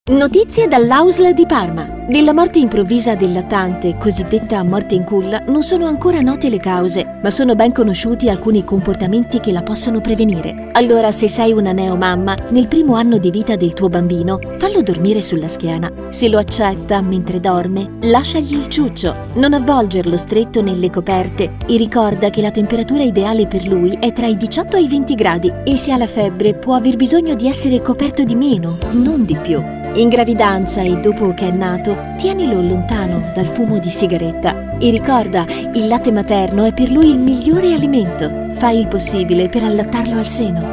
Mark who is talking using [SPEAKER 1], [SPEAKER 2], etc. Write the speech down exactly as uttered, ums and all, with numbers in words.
[SPEAKER 1] Notizie dall'A U S L di Parma. Della morte improvvisa del lattante, cosiddetta morte in culla, non sono ancora note le cause, ma sono ben conosciuti alcuni comportamenti che la possono prevenire. Allora, se sei una neomamma, nel primo anno di vita del tuo bambino, fallo dormire sulla schiena. Se lo accetta mentre dorme, lasciagli il ciuccio. Non avvolgerlo stretto nelle coperte e ricorda che la temperatura ideale per lui è tra i diciotto e i venti gradi e se ha la febbre può aver bisogno di essere coperto di meno, non di più. In gravidanza e dopo che è nato, tienilo lontano dal fumo di sigaretta e ricorda, il latte materno è per lui il migliore alimento. Fai il possibile per allattarlo al seno.